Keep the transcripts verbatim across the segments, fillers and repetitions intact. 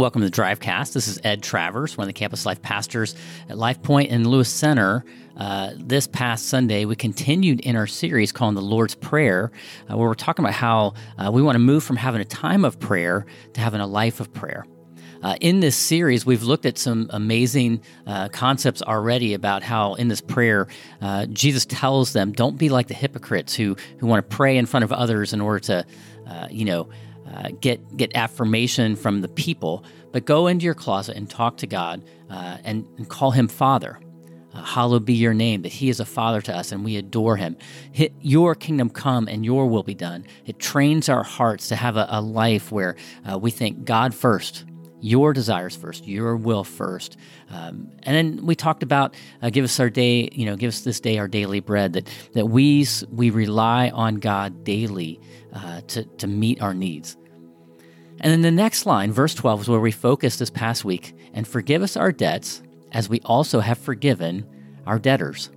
welcome to the Drivecast. This is Ed Travers, one of the campus life pastors at Life Point and Lewis Center. Uh, this past Sunday, we continued in our series called The Lord's Prayer, uh, where we're talking about how uh, we want to move from having a time of prayer to having a life of prayer. Uh, in this series, we've looked at some amazing uh, concepts already about how in this prayer, uh, Jesus tells them, don't be like the hypocrites who, who want to pray in front of others in order to, uh, you know, Uh, get get affirmation from the people, but go into your closet and talk to God uh, and, and call Him Father. Uh, hallowed be your name, that He is a Father to us and we adore Him. Hit your kingdom come and your will be done. It trains our hearts to have a, a life where uh, we think God first, your desires first, your will first. Um, and then we talked about uh, give us our day, you know, give us this day our daily bread, that that we we rely on God daily uh, to, to meet our needs. And then the next line, verse twelve, is where we focused this past week, and forgive us our debts as we also have forgiven our debtors.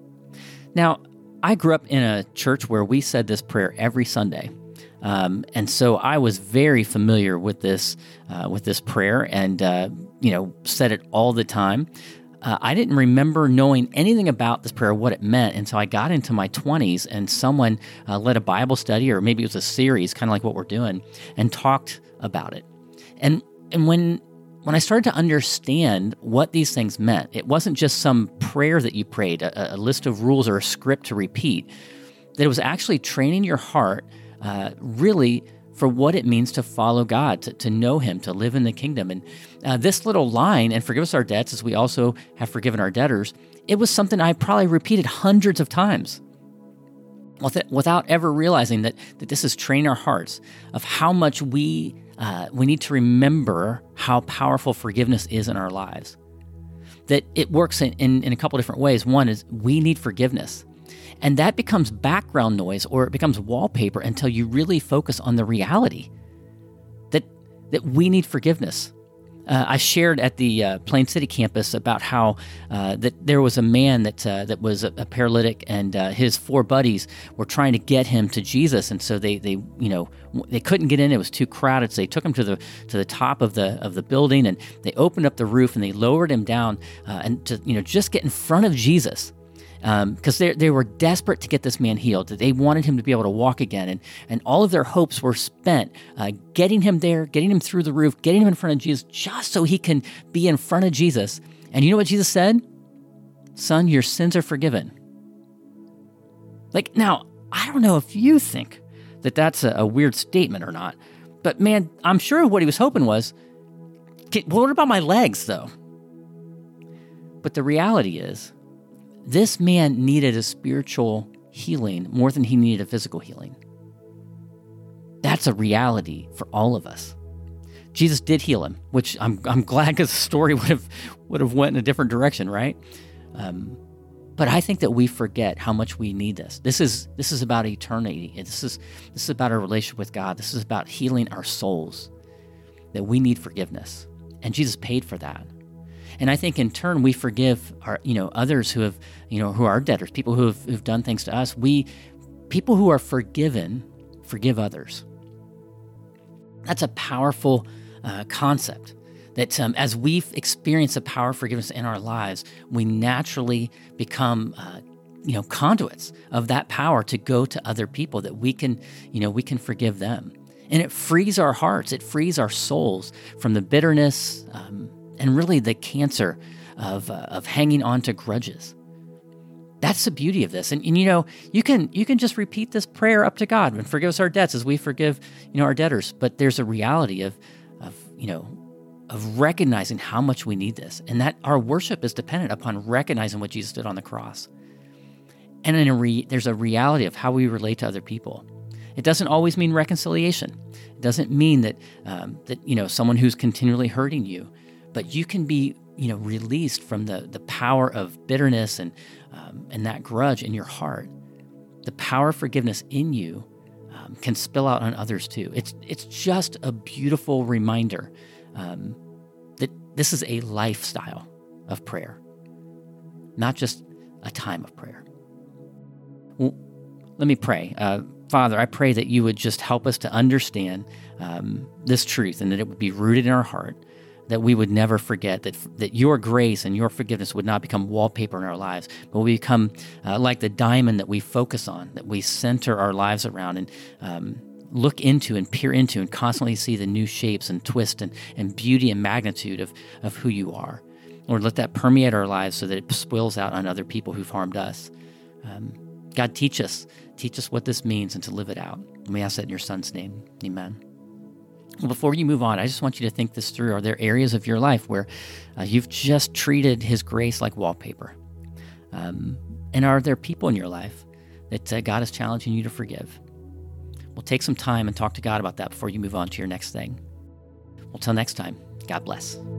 Now, I grew up in a church where we said this prayer every Sunday. Um, and so I was very familiar with this uh, with this prayer and, uh, you know, said it all the time. Uh, I didn't remember knowing anything about this prayer, what it meant, until I got into my twenties and someone uh, led a Bible study, or maybe it was a series, kind of like what we're doing, and talked about it. And and when when I started to understand what these things meant, it wasn't just some prayer that you prayed, a, a list of rules or a script to repeat, that it was actually training your heart uh, really for what it means to follow God, to, to know Him, to live in the kingdom. And uh, this little line, and forgive us our debts as we also have forgiven our debtors, it was something I probably repeated hundreds of times without ever realizing that, that this is training our hearts of how much we uh, we need to remember how powerful forgiveness is in our lives. That it works in, in, in a couple different ways. One is we need forgiveness. And that becomes background noise, or it becomes wallpaper until you really focus on the reality that that we need forgiveness. Uh, I shared at the uh, Plain City campus about how uh, that there was a man that uh, that was a, a paralytic, and uh, his four buddies were trying to get him to Jesus, and so they they you know they couldn't get in; it was too crowded. So they took him to the to the top of the of the building, and they opened up the roof and they lowered him down, uh, and to you know just get in front of Jesus. Because um, they they were desperate to get this man healed. They wanted him to be able to walk again, and, and all of their hopes were spent uh, getting him there, getting him through the roof, getting him in front of Jesus, just so he can be in front of Jesus. And you know what Jesus said? Son, your sins are forgiven. Like, now, I don't know if you think that that's a, a weird statement or not, but man, I'm sure what he was hoping was, well, what about my legs, though? But the reality is, this man needed a spiritual healing more than he needed a physical healing. That's a reality for all of us. Jesus did heal him, which I'm I'm glad, because the story would have would have went in a different direction, right? Um, but I think that we forget how much we need this. This is this is about eternity. This is this is about our relationship with God. This is about healing our souls. That we need forgiveness, and Jesus paid for that. And I think in turn we forgive our, you know, others who have, you know, who are debtors, people who have who've done things to us. We, people who are forgiven, forgive others. That's a powerful uh, concept. That um, as we've experienced the power of forgiveness in our lives, we naturally become, uh, you know, conduits of that power to go to other people. That we can, you know, we can forgive them, and it frees our hearts. It frees our souls from the bitterness. Um, And really the cancer of uh, of hanging on to grudges. That's the beauty of this. And, and you know, you can you can just repeat this prayer up to God and forgive us our debts as we forgive, you know, our debtors. But there's a reality of of, you know, of recognizing how much we need this. And that our worship is dependent upon recognizing what Jesus did on the cross. And in a re, there's a reality of how we relate to other people. It doesn't always mean reconciliation. It doesn't mean that um, that, you know, someone who's continually hurting you. But you can be, you know, released from the, the power of bitterness and um, and that grudge in your heart. The power of forgiveness in you um, can spill out on others too. It's it's just a beautiful reminder um, that this is a lifestyle of prayer, not just a time of prayer. Well, let me pray. Uh, Father, I pray that you would just help us to understand um, this truth, and that it would be rooted in our heart, that we would never forget that that your grace and your forgiveness would not become wallpaper in our lives, but we become uh, like the diamond that we focus on, that we center our lives around and um, look into and peer into and constantly see the new shapes and twist and, and beauty and magnitude of, of who you are. Lord, let that permeate our lives so that it spills out on other people who've harmed us. Um, God, teach us. Teach us what this means and to live it out. And we ask that in your Son's name. Amen. Well, before you move on, I just want you to think this through. Are there areas of your life where uh, you've just treated his grace like wallpaper? Um, and are there people in your life that uh, God is challenging you to forgive? Well, take some time and talk to God about that before you move on to your next thing. Well, till next time, God bless.